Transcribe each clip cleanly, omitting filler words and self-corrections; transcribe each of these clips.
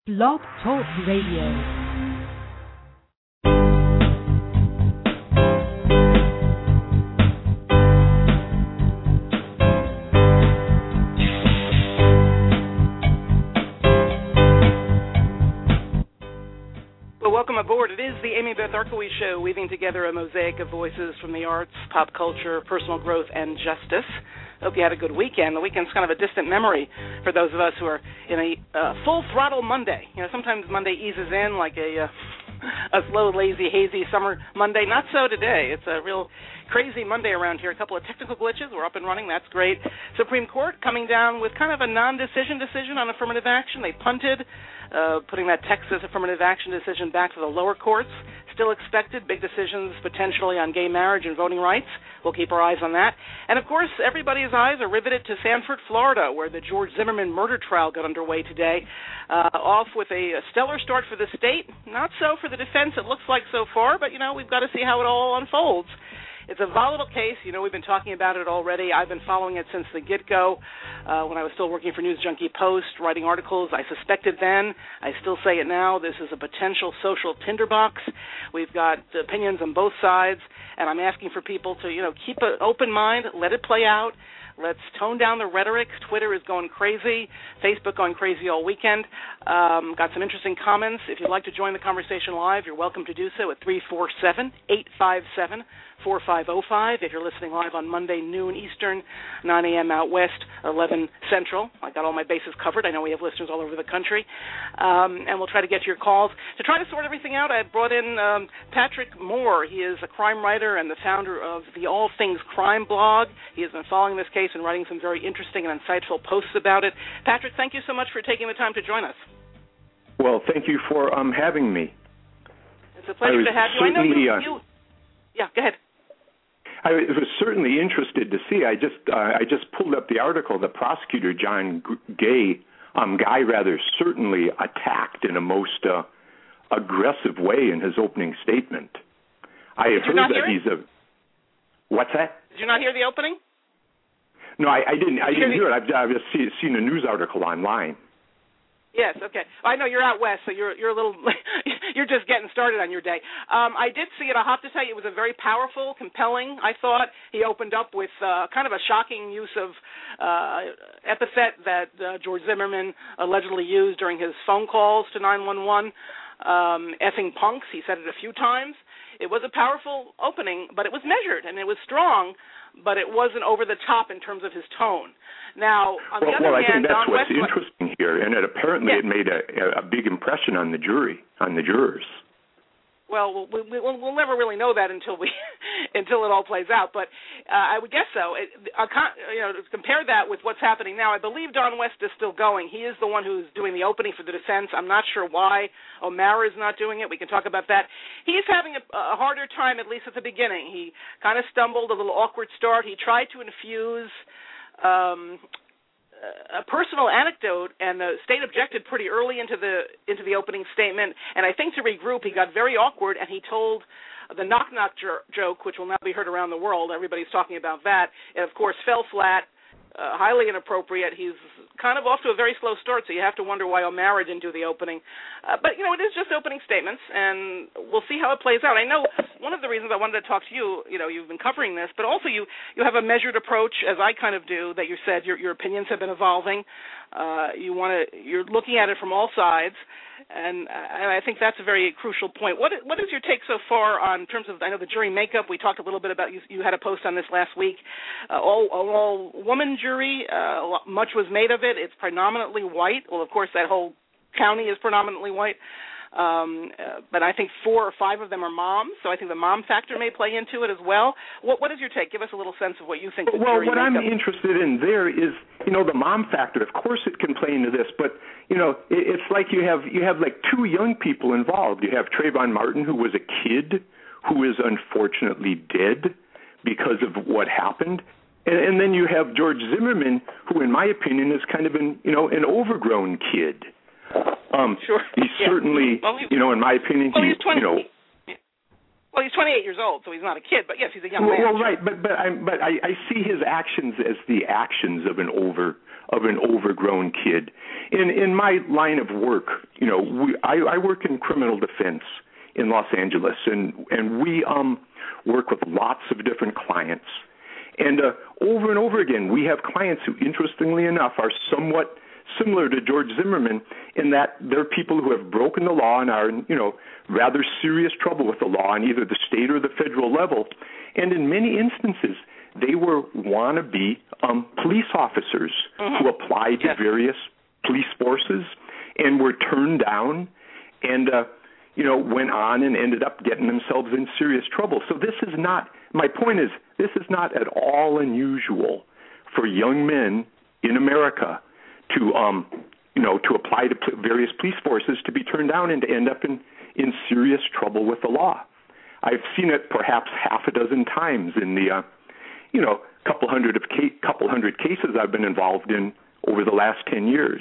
Blog Talk Radio. Welcome aboard. It is the Amy Beth Arkowitz Show, weaving together a mosaic of voices from the arts, pop culture, personal growth, and justice. Hope you had a good weekend. The weekend's kind of a distant memory for those of us who are in a full-throttle Monday. You know, sometimes Monday eases in like a slow, lazy, hazy summer Monday. Not so today. It's a real crazy Monday around here. A couple of technical glitches. We're up and running. That's great. Supreme Court coming down with kind of a non-decision decision on affirmative action. They punted, putting that Texas affirmative action decision back to the lower courts. Still expected big decisions potentially on gay marriage and voting rights. We'll keep our eyes on that. And, of course, everybody's eyes are riveted to Sanford, Florida, where the George Zimmerman murder trial got underway today. Off with a stellar start for the state. Not so for the defense, it looks like so far, but, you know, we've got to see how it all unfolds. It's a volatile case. You know, we've been talking about it already. I've been following it since the get-go when I was still working for News Junkie Post, writing articles. I suspected then. I still say it now. This is a potential social tinderbox. We've got opinions on both sides, and I'm asking for people to, you know, keep an open mind, let it play out. Let's tone down the rhetoric. Twitter is going crazy. Facebook going crazy all weekend. Got some interesting comments. If you'd like to join the conversation live, you're welcome to do so at 347-857-4505. If you're listening live on Monday, noon Eastern, 9 a.m. out west, 11 Central. I got all my bases covered. I know we have listeners all over the country. And we'll try to get to your calls. To try to sort everything out, I brought in Patrick Moore. He is a crime writer and the founder of the All Things Crime blog. He has been following this case and writing some very interesting and insightful posts about it. Patrick, thank you so much for taking the time to join us. Well, thank you for having me. It's a pleasure to have you. I know you. Yeah, go ahead. I was certainly interested to see. I just pulled up the article. The prosecutor, John Guy, certainly attacked in a most aggressive way in his opening statement. I heard that he's a. What's that? Did you not hear the opening? No, I didn't. I didn't hear it. I've just seen a news article online. Yes, okay. I know you're out west, so you're a little you're just getting started on your day. I did see it. I'll have to tell you, it was a very powerful, compelling. I thought he opened up with kind of a shocking use of epithet that George Zimmerman allegedly used during his phone calls to 911. Effing punks. He said it a few times. It was a powerful opening, but it was measured and it was strong. But it wasn't over the top in terms of his tone. Now, on the other hand, I think that's what's Westwood, interesting here, and it made a big impression on the jurors. Well, we'll never really know that until it all plays out. But I would guess so. Compare that with what's happening now. I believe Don West is still going. He is the one who's doing the opening for the defense. I'm not sure why O'Mara is not doing it. We can talk about that. He's having a harder time, at least at the beginning. He kind of stumbled, a little awkward start. He tried to infuse a personal anecdote, and the state objected pretty early into the opening statement. And I think to regroup, he got very awkward, and he told the knock-knock joke, which will now be heard around the world. Everybody's talking about that. And, of course, fell flat, highly inappropriate. He's kind of off to a very slow start, so you have to wonder why O'Mara didn't do the opening. But, you know, it is just opening statements, and we'll see how it plays out. I know one of the reasons I wanted to talk to you, you know, you've been covering this, but also you have a measured approach, as I kind of do, that you said your opinions have been evolving. You're looking at it from all sides, and I think that's a very crucial point. What is your take so far on in terms of, I know the jury makeup, we talked a little bit about, you had a post on this last week, all woman jury, much was made of it. It's predominantly white. Well, of course, that whole county is predominantly white. But I think 4 or 5 of them are moms, so I think the mom factor may play into it as well. What is your take? Give us a little sense of what you think. Well, what I'm interested in there is, you know, the mom factor. Of course, it can play into this, but you know, it's like you have like 2 young people involved. You have Trayvon Martin, who was a kid who is unfortunately dead because of what happened. And then you have George Zimmerman, who, in my opinion, is kind of an overgrown kid. Sure. He's certainly, in my opinion, he's 20. Well, he's 28 years old, so he's not a kid, but yes, he's a young man. Well, right, but I see his actions as the actions of an overgrown kid. In my line of work, I work in criminal defense in Los Angeles, and we work with lots of different clients. And over and over again, we have clients who, interestingly enough, are somewhat similar to George Zimmerman in that they're people who have broken the law and are in, rather serious trouble with the law on either the state or the federal level. And in many instances, they were wannabe police officers who applied to various police forces and were turned down and, went on and ended up getting themselves in serious trouble. So this is not, my point is, this is not at all unusual for young men in America to apply to various police forces to be turned down and to end up in serious trouble with the law. I've seen it perhaps half a dozen times in the, couple hundred cases I've been involved in over the last 10 years.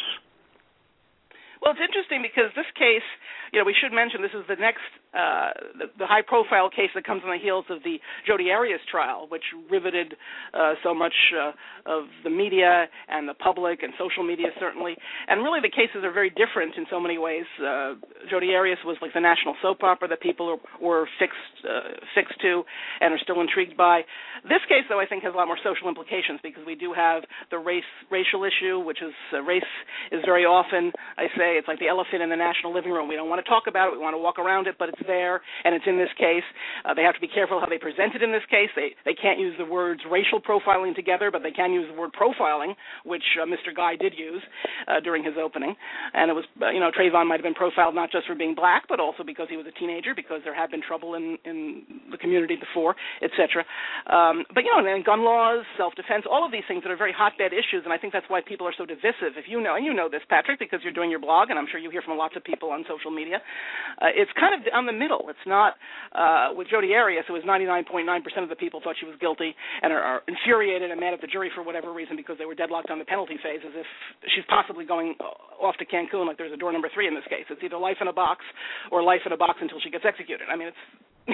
Well, it's interesting because this case, we should mention this is the next, the high-profile case that comes on the heels of the Jodi Arias trial, which riveted so much of the media and the public and social media, certainly. And really the cases are very different in so many ways. Jodi Arias was like the national soap opera that people were fixed to and are still intrigued by. This case, though, I think has a lot more social implications because we do have the racial issue, which is race is very often, I say, it's like the elephant in the national living room. We don't want to talk about it. We want to walk around it, but it's there, and it's in this case. They have to be careful how they present it in this case. They can't use the words racial profiling together, but they can use the word profiling, which Mr. Guy did use during his opening. And it was, Trayvon might have been profiled not just for being black, but also because he was a teenager, because there had been trouble in the community before, etc. But, and gun laws, self-defense, all of these things that are very hotbed issues, and I think that's why people are so divisive. If you know, and you know this, Patrick, because you're doing your blog, and I'm sure you hear from lots of people on social media, it's kind of on the middle. It's not, with Jodi Arias, it was 99.9% of the people thought she was guilty and are infuriated and mad at the jury for whatever reason because they were deadlocked on the penalty phase, as if she's possibly going off to Cancun like there's a door number 3 in this case. It's either life in a box or life in a box until she gets executed. I mean, it's,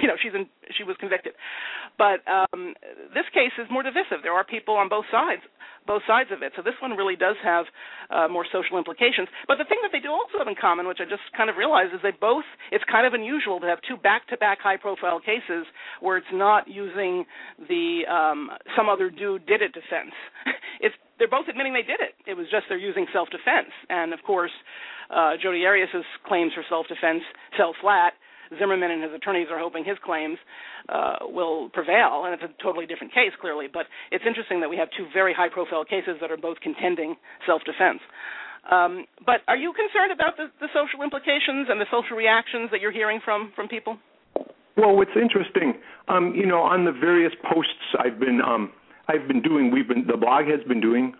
she was convicted. But this case is more divisive. There are people on both sides of it. So this one really does have more social implications. But the thing that they do also have in common, which I just kind of realized, is it's kind of unusual to have two back-to-back high-profile cases where it's not using the some other dude did it defense. They're both admitting they did it. It was just they're using self-defense. And, of course, Jodi Arias' claims for self-defense fell flat. Zimmerman and his attorneys are hoping his claims will prevail, and it's a totally different case, clearly. But it's interesting that we have two very high-profile cases that are both contending self-defense. But are you concerned about the social implications and the social reactions that you're hearing from people? Well, what's interesting, on the various posts I've been doing, the blog has been doing,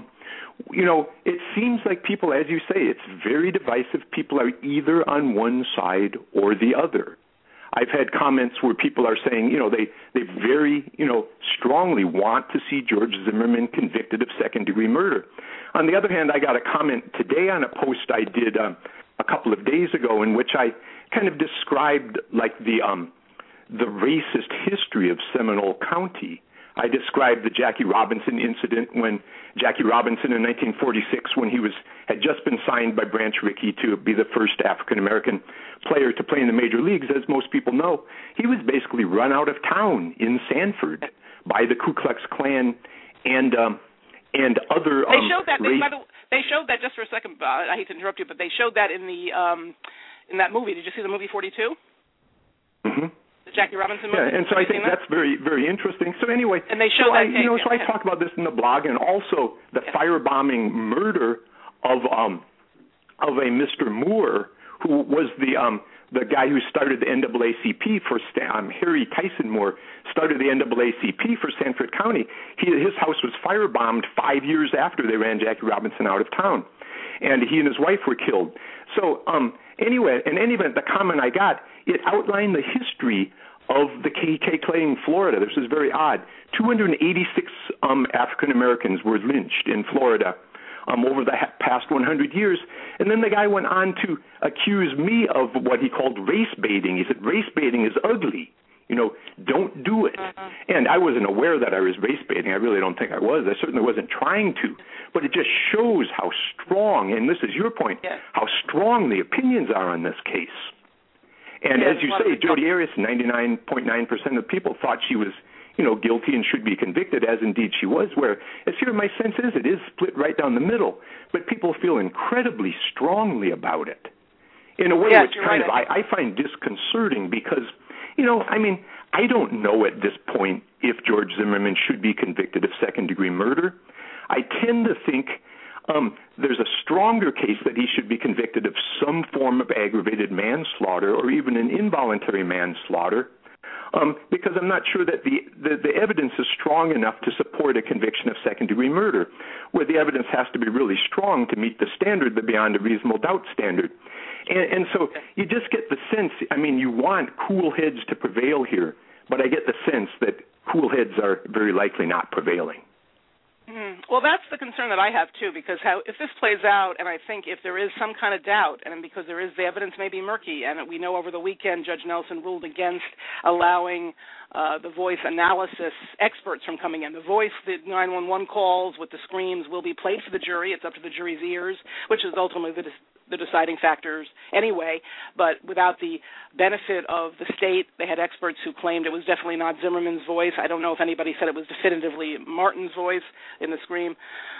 it seems like people, as you say, it's very divisive. People are either on one side or the other. I've had comments where people are saying, they very, strongly want to see George Zimmerman convicted of second-degree murder. On the other hand, I got a comment today on a post I did a couple of days ago in which I kind of described like the racist history of Seminole County. I described the Jackie Robinson incident when Jackie Robinson in 1946, when he had just been signed by Branch Rickey to be the first African-American player to play in the major leagues, as most people know, he was basically run out of town in Sanford by the Ku Klux Klan and other They showed that. They showed that, just for a second. I hate to interrupt you, but they showed that in in that movie. Did you see the movie 42? Mm-hmm. Jackie Robinson movie. Yeah, and so I think that's very, very interesting. So anyway, and they show that case, so I talk about this in the blog, and also the firebombing murder of a Mr. Moore, who was the guy who started the NAACP for Harry Tyson Moore started the NAACP for Sanford County. His house was firebombed 5 years after they ran Jackie Robinson out of town, and he and his wife were killed. So anyway, in any event, the comment I got, it outlined the history of the KKK in Florida. This is very odd. 286 African Americans were lynched in Florida over the past 100 years. And then the guy went on to accuse me of what he called race baiting. He said race baiting is ugly. Don't do it. And I wasn't aware that I was race baiting. I really don't think I was. I certainly wasn't trying to. But it just shows how strong, and this is your point, how strong the opinions are on this case. And as you say, Jodi Arias, 99.9% of people thought she was, guilty and should be convicted, as indeed she was, whereas here my sense is it is split right down the middle, but people feel incredibly strongly about it in a way which I find disconcerting because, I don't know at this point if George Zimmerman should be convicted of second-degree murder. I tend to think there's a stronger case that he should be convicted of some form of aggravated manslaughter or even an involuntary manslaughter because I'm not sure that the evidence is strong enough to support a conviction of second-degree murder, where the evidence has to be really strong to meet the standard, the beyond a reasonable doubt standard. And so you just get the sense, you want cool heads to prevail here, but I get the sense that cool heads are very likely not prevailing. Well, that's the concern that I have, too, because if this plays out, and I think if there is some kind of doubt, and because the evidence may be murky, and we know over the weekend Judge Nelson ruled against allowing the voice analysis experts from coming in. The voice, the 911 calls with the screams will be played for the jury. It's up to the jury's ears, which is ultimately the deciding factors anyway, but without the benefit of the state, they had experts who claimed it was definitely not Zimmerman's voice. I don't know if anybody said it was definitively Martin's voice in the scream.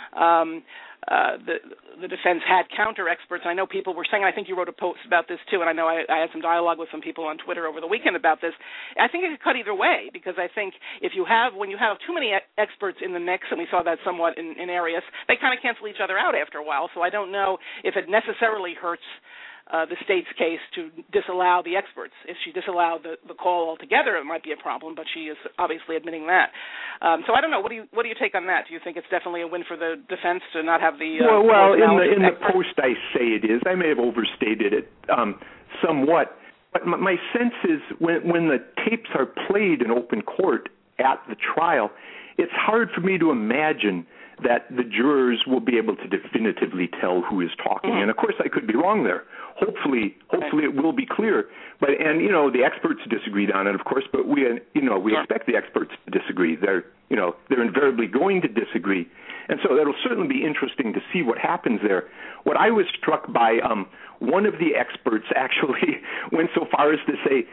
The defense had counter experts. I know people were saying, I think you wrote a post about this too, and I know I had some dialogue with some people on Twitter over the weekend about this. I think it could cut either way, because I think when you have too many experts in the mix, and we saw that somewhat in Arias, they kind of cancel each other out after a while. So I don't know if it necessarily hurts the state's case to disallow the experts. If she disallowed the call altogether, it might be a problem, but she is obviously admitting that. So I don't know. What do you take on that? Do you think it's definitely a win for the defense to not have the well, in the post I say it is. I may have overstated it somewhat, but my sense is when the tapes are played in open court at the trial, it's hard for me to imagine that the jurors will be able to definitively tell who is talking. And of course I could be wrong there. Hopefully it will be clear. But the experts disagreed on it, of course, but we expect the experts to disagree. They're invariably going to disagree. And so that'll certainly be interesting to see what happens there. What I was struck by, one of the experts actually went so far as to say,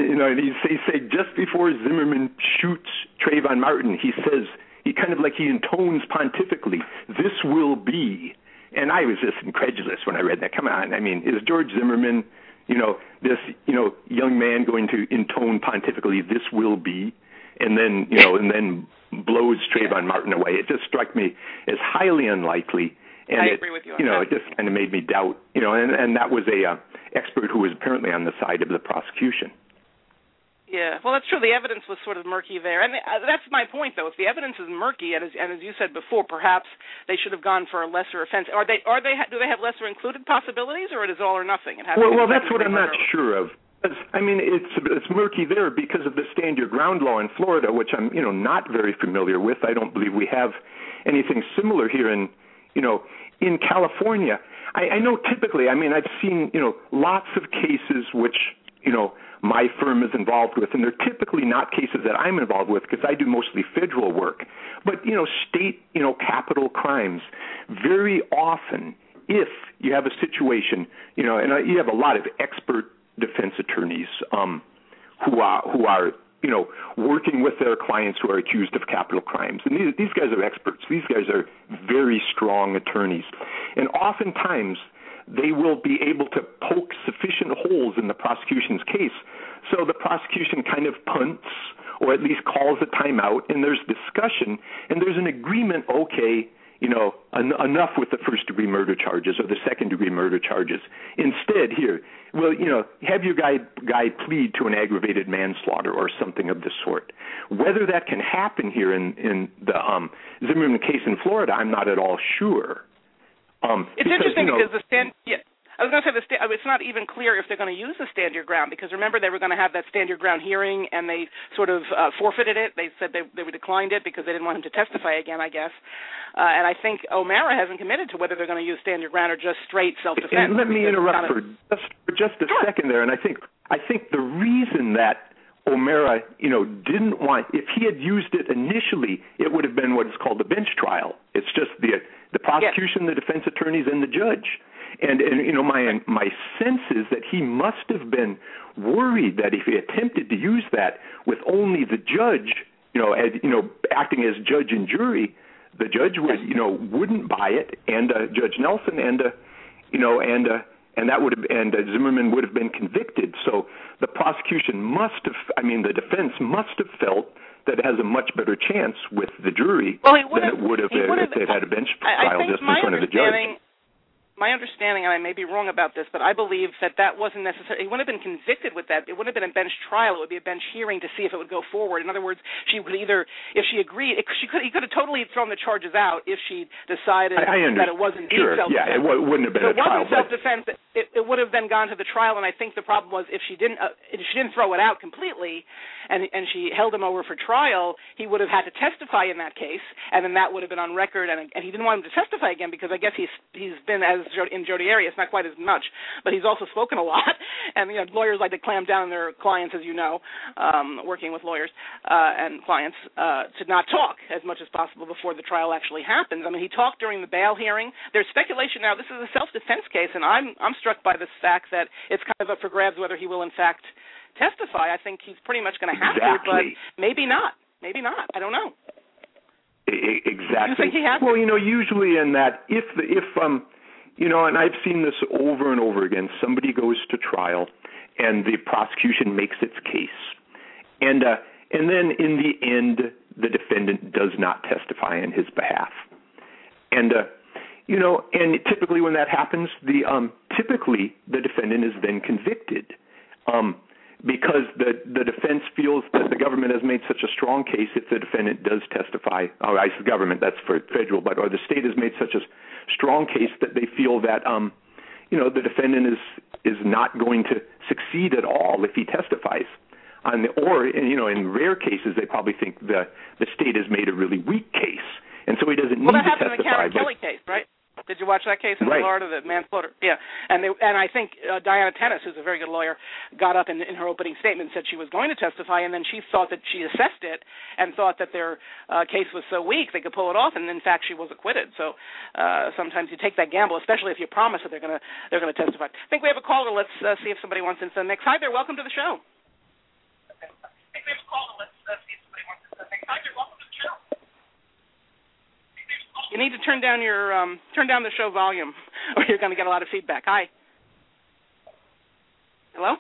he say just before Zimmerman shoots Trayvon Martin, he says, he kind of he intones pontifically, "This will be." And I was just incredulous when I read that. Come on, is George Zimmerman, this, young man going to intone pontifically, "This will be," and then, and then blows Trayvon Martin away? It just struck me as highly unlikely. And I agree with you on that. It just kind of made me doubt, and that was a expert who was apparently on the side of the prosecution. Yeah, well, that's true. The evidence was sort of murky there, and that's my point, though. If the evidence is murky, and as you said before, perhaps they should have gone for a lesser offense. Do they have lesser included possibilities, or it is all or nothing? Well, that's what I'm not sure of. It's murky there because of the stand your ground law in Florida, which I'm not very familiar with. I don't believe we have anything similar here in California. I know typically. I've seen lots of cases which my firm is involved with, and they're typically not cases that I'm involved with because I do mostly federal work. But, state, capital crimes, very often, if you have a situation, and you have a lot of expert defense attorneys who are working with their clients who are accused of capital crimes. And these guys are experts. These guys are very strong attorneys. And oftentimes, they will be able to poke sufficient holes in the prosecution's case. So the prosecution kind of punts or at least calls a timeout, and there's discussion, and there's an agreement, okay, enough with the first-degree murder charges or the second-degree murder charges. Instead, have your guy plead to an aggravated manslaughter or something of the sort. Whether that can happen here in the Zimmerman case in Florida, I'm not at all sure. It's interesting because I was going to say it's not even clear if they're going to use the stand your ground, because remember they were going to have that stand your ground hearing and they sort of forfeited it. They said they declined it because they didn't want him to testify again, I guess. And I think O'Mara hasn't committed to whether they're going to use stand your ground or just straight self-defense. And let me interrupt for just a second there. And I think the reason that O'Mara, didn't want, if he had used it initially, it would have been what is called a bench trial. It's just the prosecution, the defense attorneys, and the judge. And my sense is that he must have been worried that if he attempted to use that with only the judge, acting as judge and jury, the judge would wouldn't buy it, and Judge Nelson and that would have, and Zimmerman would have been convicted. So the prosecution the defense must have felt that it has a much better chance with the jury than it would have if they had a bench trial just in front of the judge. My understanding, and I may be wrong about this, but I believe that wasn't necessary. He wouldn't have been convicted with that. It wouldn't have been a bench trial. It would be a bench hearing to see if it would go forward. In other words, she could either, if she agreed, he could have totally thrown the charges out if she decided that it wasn't self-defense. Yeah, it wouldn't have been a trial. If it wasn't self-defense, it would have then gone to the trial, and I think the problem was if she didn't throw it out completely, and she held him over for trial, he would have had to testify in that case, and then that would have been on record, and he didn't want him to testify again because I guess he's been in Jodi Arias, not quite as much, but he's also spoken a lot, and lawyers like to clamp down on their clients, as you know, working with lawyers and clients, to not talk as much as possible before the trial actually happens. I mean, he talked during the bail hearing. There's speculation now. This is a self-defense case, and I'm struck by this fact that it's kind of up for grabs whether he will in fact testify. I think he's pretty much going to have to, but maybe not. Maybe not. I don't know. Exactly. Do you think he has to? Well, usually in that, if and I've seen this over and over again, somebody goes to trial and the prosecution makes its case. And then in the end, the defendant does not testify on his behalf. And, and typically when that happens, typically the defendant is then convicted. Because the defense feels that the government has made such a strong case if the defendant does testify. Oh, I say government, that's for federal, or the state has made such a strong case that they feel that, the defendant is not going to succeed at all if he testifies. In rare cases, they probably think the state has made a really weak case, and so he doesn't need to testify. Well, that happened in the Karen Kelly case, right? Did you watch that case in Florida, the manslaughter? Yeah, and I think Diana Tennis, who's a very good lawyer, got up in her opening statement and said she was going to testify, and then she thought that she assessed it and thought that their case was so weak they could pull it off, and in fact she was acquitted. So sometimes you take that gamble, especially if you promise that they're going to testify. I think we have a caller. Let's see if somebody wants into the mix. Hi there, welcome to the show. I think we have a caller. Let's see if somebody wants into the mix. Hi there, welcome to the show. You need to turn down the show volume, or you're going to get a lot of feedback. Hi. Hello?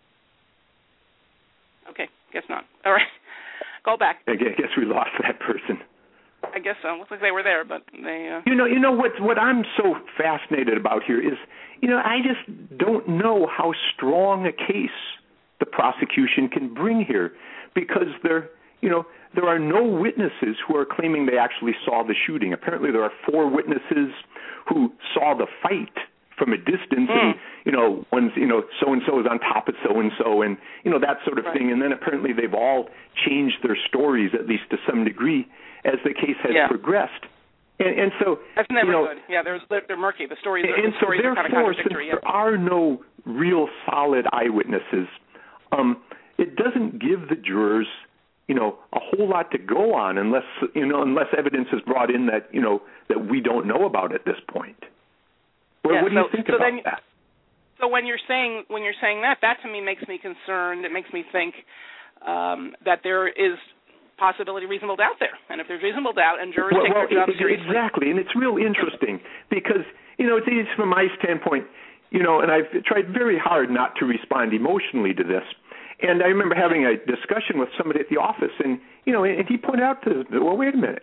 Okay, guess not. All right, call back. I guess we lost that person. I guess so. Looks like they were there, but they. What I'm so fascinated about here is, I just don't know how strong a case the prosecution can bring here, because there are no witnesses who are claiming they actually saw the shooting. Apparently there are 4 witnesses who saw the fight from a distance, and, one's, so-and-so is on top of so-and-so, and, that sort of thing. And then apparently they've all changed their stories, at least to some degree, as the case has progressed. And so... That's never good. Yeah, they're murky. The stories are kind of contradictory. Since there are no real solid eyewitnesses, it doesn't give the jurors a whole lot to go on unless evidence is brought in that we don't know about at this point. What do you think about that? So when you're saying that to me makes me concerned. It makes me think that there is possibility reasonable doubt there, and if there's reasonable doubt, and jurors take their job seriously. Exactly, and it's real interesting because it's easy from my standpoint, and I've tried very hard not to respond emotionally to this. And I remember having a discussion with somebody at the office, and he pointed out wait a minute,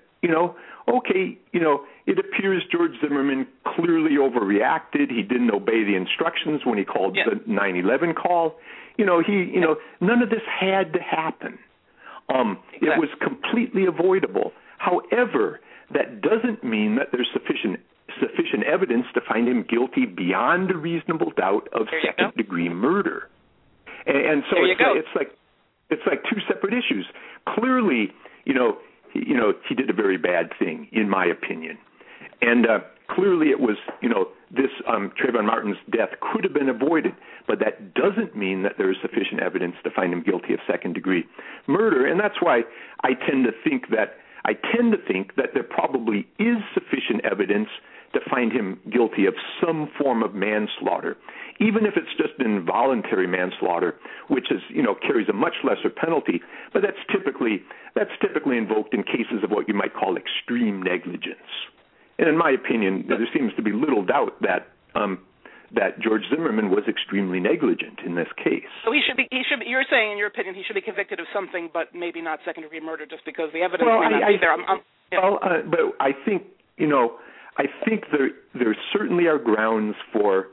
it appears George Zimmerman clearly overreacted. He didn't obey the instructions when he called the 9/11 call. None of this had to happen. Exactly. It was completely avoidable. However, that doesn't mean that there's sufficient evidence to find him guilty beyond a reasonable doubt of second-degree murder. And so it's like 2 separate issues. Clearly, he did a very bad thing, in my opinion. And clearly it was, this Trayvon Martin's death could have been avoided. but that doesn't mean that there is sufficient evidence to find him guilty of second-degree murder, and that's why I tend to think that there probably is sufficient evidence to find him guilty of some form of manslaughter, even if it's just involuntary manslaughter, which is, carries a much lesser penalty. But that's typically invoked in cases of what you might call extreme negligence. And in my opinion, there seems to be little doubt that George Zimmerman was extremely negligent in this case. So you're saying, in your opinion, he should be convicted of something, but maybe not second-degree murder, just because the evidence may not be there. But I think, I think there certainly are grounds for,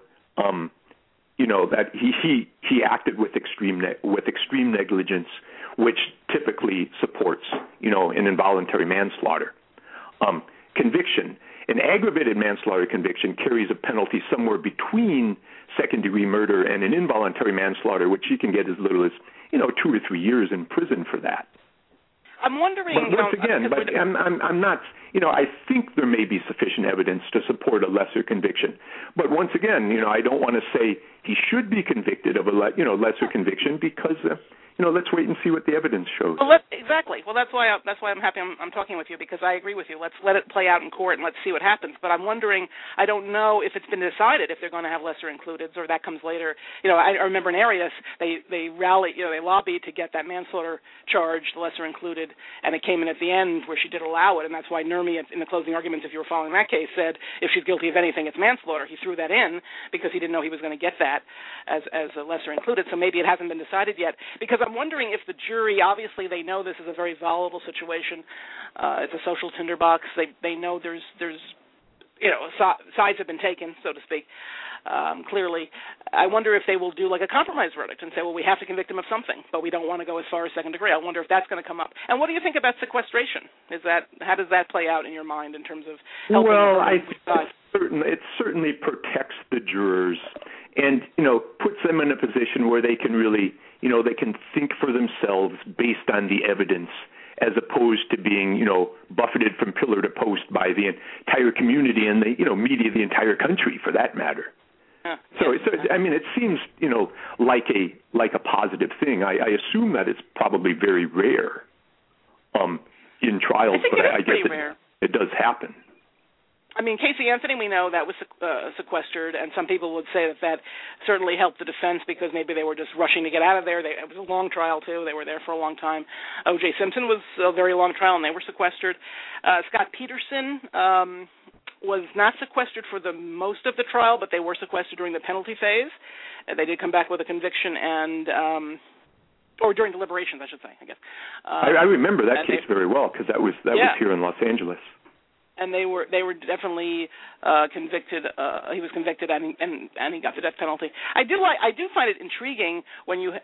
that he acted with extreme negligence, which typically supports, an involuntary manslaughter conviction. An aggravated manslaughter conviction carries a penalty somewhere between second-degree murder and an involuntary manslaughter, which you can get as little as 2 or 3 years in prison for that. I'm wondering. But once again, I'm not. I think there may be sufficient evidence to support a lesser conviction. But once again, I don't want to say he should be convicted of a lesser conviction because let's wait and see what the evidence shows. Well, exactly. Well, that's why I'm happy I'm talking with you, because I agree with you. Let's let it play out in court and let's see what happens. But I'm wondering, I don't know if it's been decided if they're going to have lesser includeds or that comes later. I remember in Arias they rallied, they lobbied to get that manslaughter charge, the lesser included, and it came in at the end where she did allow it, and that's why Nurmi in the closing arguments, if you were following that case, said if she's guilty of anything, it's manslaughter. He threw that in because he didn't know he was going to get that as a lesser included. So maybe it hasn't been decided yet, because I'm wondering if the jury, obviously they know this is a very volatile situation. It's a social tinderbox. They know there's sides have been taken, so to speak. Clearly, I wonder if they will do like a compromise verdict and say, well, we have to convict him of something, but we don't want to go as far as second degree. I wonder if that's going to come up. And what do you think about sequestration? How does that play out in your mind in terms of helping? Well, I think it certainly protects the jurors and puts them in a position where they can really they can think for themselves based on the evidence, as opposed to being, buffeted from pillar to post by the entire community and the, media, the entire country, for that matter. So it seems, like a positive thing. I assume that it's probably very rare in trials, but I guess it does happen. I mean, Casey Anthony, we know that was sequestered, and some people would say that certainly helped the defense because maybe they were just rushing to get out of there. It was a long trial, too. They were there for a long time. O.J. Simpson was a very long trial, and they were sequestered. Scott Peterson was not sequestered for the most of the trial, but they were sequestered during the penalty phase. They did come back with a conviction or during deliberations, I should say, I guess. I remember that case very well because that was here in Los Angeles. And they were definitely convicted. He was convicted, and he got the death penalty. I do find it intriguing when you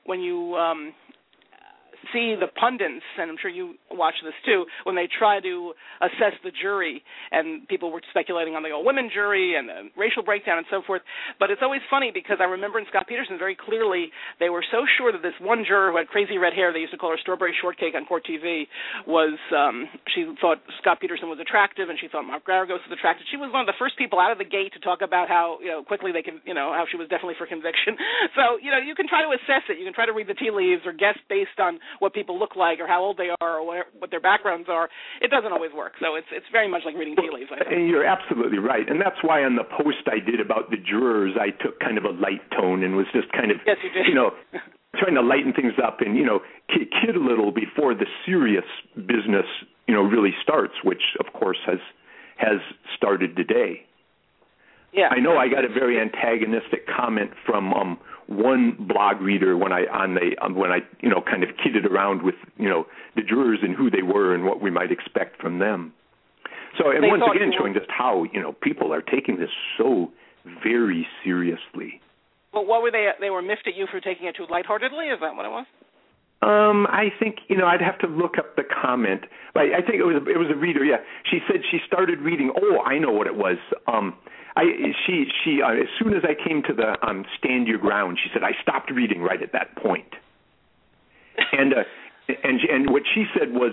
see the pundits, and I'm sure you watch this too, when they try to assess the jury, and people were speculating on the all-women jury and the racial breakdown and so forth. But it's always funny because I remember in Scott Peterson very clearly they were so sure that this one juror who had crazy red hair, they used to call her Strawberry Shortcake on Court TV, was she thought Scott Peterson was attractive, and she thought Mark Garagos was attractive. She was one of the first people out of the gate to talk about how quickly they can how she was definitely for conviction. So you can try to assess it. You can try to read the tea leaves or guess based on what people look like or how old they are or what their backgrounds are. It doesn't always work. So it's very much like reading tea leaves, I think. And you're absolutely right. And that's why on the post I did about the jurors, I took kind of a light tone and was just kind of, yes, you did. trying to lighten things up and, kid a little before the serious business, really starts, which, of course, has started today. Yeah. I know I got a very antagonistic comment from one blog reader when I kind of kidded around with the jurors and who they were and what we might expect from them. So and once again showing just how people are taking this so very seriously. Well, what were they? They were miffed at you for taking it too lightheartedly. Is that what it was? I think I'd have to look up the comment. But I think it was a reader. Yeah, she said she started reading. Oh, I know what it was. She as soon as I came to the Stand Your Ground, she said I stopped reading right at that point. And what she said was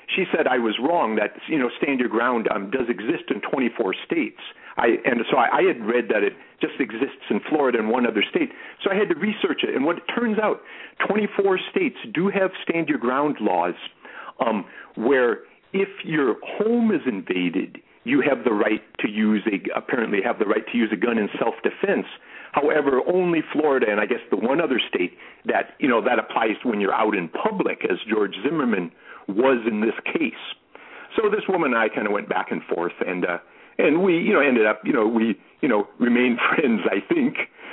she said I was wrong, that, stand your ground does exist in 24 states. So I had read that it just exists in Florida and one other state. So I had to research it. And what it turns out, 24 states do have stand your ground laws where if your home is invaded, you have the right to use apparently have the right to use a gun in self-defense. However, only Florida and I guess the one other state that, that applies to when you're out in public, as George Zimmerman was in this case. So this woman and I kind of went back and forth, and we, ended up, we remained friends, I think.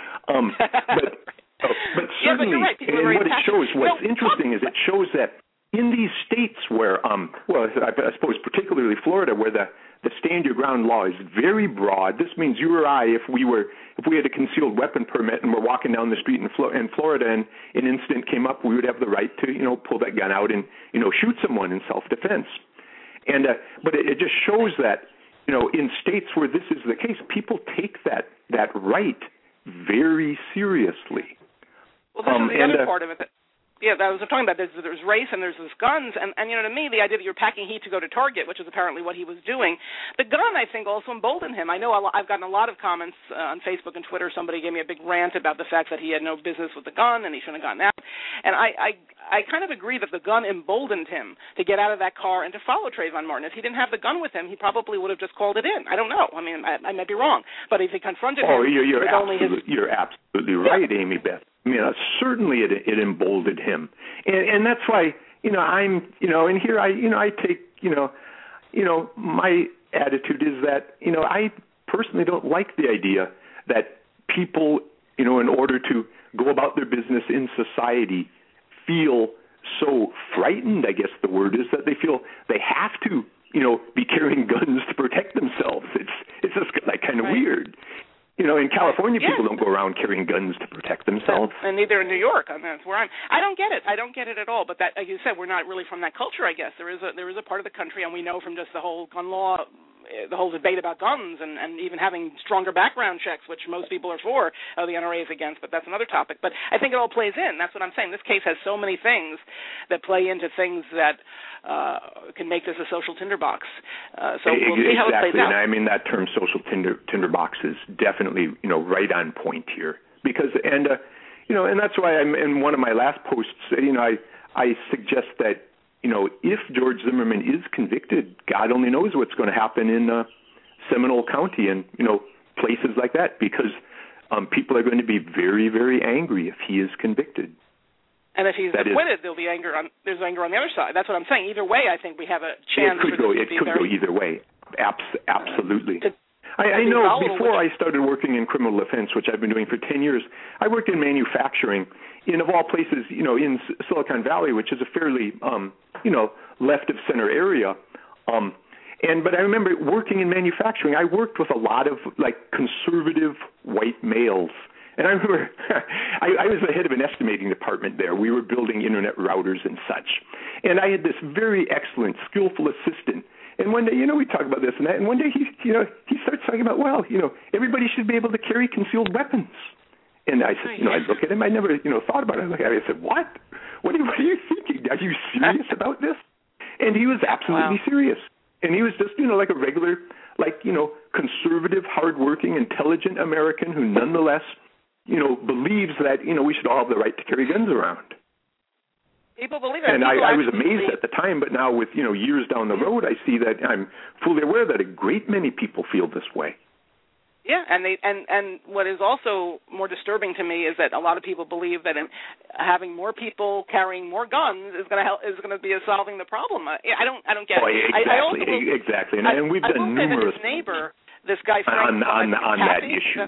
But certainly, but right. and what it shows, what's interesting is it shows that in these states where, I suppose particularly Florida, where the stand your ground law is very broad. This means you or I, if we had a concealed weapon permit and we're walking down the street in Florida and an incident came up, we would have the right to, pull that gun out and, shoot someone in self-defense. And but it just shows that, in states where this is the case, people take that right very seriously. Well, this is the other part of it. Yeah, I was talking about there's race and there's this guns, and to me, the idea that you're packing heat to go to Target, which is apparently what he was doing, the gun, I think, also emboldened him. I know I've gotten a lot of comments on Facebook and Twitter. Somebody gave me a big rant about the fact that he had no business with the gun and he shouldn't have gotten out. And I kind of agree that the gun emboldened him to get out of that car and to follow Trayvon Martin. If he didn't have the gun with him, he probably would have just called it in. I don't know. I mean, I might be wrong. But if he confronted him, you're absolutely right, Amy Beth. I mean, certainly it emboldened him, and that's why I'm and here I take my attitude is that I personally don't like the idea that people in order to go about their business in society feel so frightened. I guess the word is that they feel they have to be carrying guns to protect themselves. It's just like kind of weird. In California, people don't go around carrying guns to protect themselves. And neither in New York. I mean, that's where I don't get it. I don't get it at all. But that, like you said, we're not really from that culture, I guess. There is a part of the country, and we know from just the whole gun law, the whole debate about guns and even having stronger background checks, which most people are for, the NRA is against, but that's another topic. But I think it all plays in. That's what I'm saying. This case has so many things that play into things that can make this a social tinderbox. So we'll see how it plays out. And I mean, that term social tinderbox is definitely, right on point here. Because, and that's why in one of my last posts, I suggest that, if George Zimmerman is convicted, God only knows what's going to happen in Seminole County and, places like that, because people are going to be very, very angry if he is convicted. And if he's acquitted, there's anger on the other side. That's what I'm saying. Either way, I think we have a chance. It could go either way. Absolutely. I know before I started working in criminal defense, which I've been doing for 10 years, I worked in manufacturing in, of all places, in Silicon Valley, which is a fairly, left of center area. But I remember working in manufacturing, I worked with a lot of conservative white males. And I remember I was the head of an estimating department there. We were building internet routers and such. And I had this very excellent, skillful assistant. And one day, we talk about this and that. And one day he starts talking about, everybody should be able to carry concealed weapons. And I said, I look at him. I never, thought about it. I said, what? What are you thinking? Are you serious about this? And he was absolutely serious. And he was just, like a regular, conservative, hardworking, intelligent American who nonetheless, believes that, we should all have the right to carry guns around. People believe that. And I was amazed at the time, but now with, years down the road, I see that I'm fully aware that a great many people feel this way. Yeah, and what is also more disturbing to me is that a lot of people believe that having more people carrying more guns is going to be solving the problem. I don't get it. Exactly. And we've done numerous his neighbor, this guy Frank on that issue.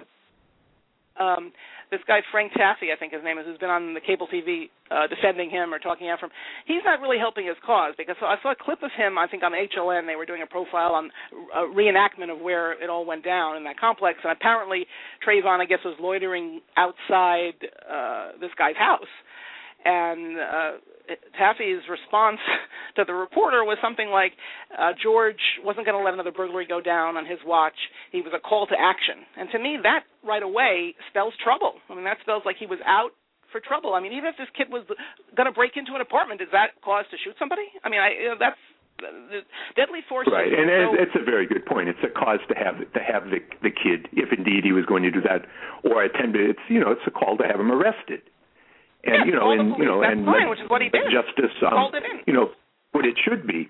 This guy Frank Taffy, I think his name is, who's been on the cable TV defending him or talking out from him, he's not really helping his cause, because I saw a clip of him, I think on HLN, they were doing a profile on a reenactment of where it all went down in that complex, and apparently Trayvon, I guess, was loitering outside this guy's house. And Taffy's response to the reporter was something like, George wasn't going to let another burglary go down on his watch. He was a call to action. And to me, that right away spells trouble. I mean, that spells like he was out for trouble. I mean, even if this kid was going to break into an apartment, is that cause to shoot somebody? I mean, deadly force. Right, and it's a very good point. It's a cause to have the kid, if indeed he was going to do that, or attend to. It's it's a call to have him arrested. And that's fine, which is what he did. Justice, called it in. What it should be.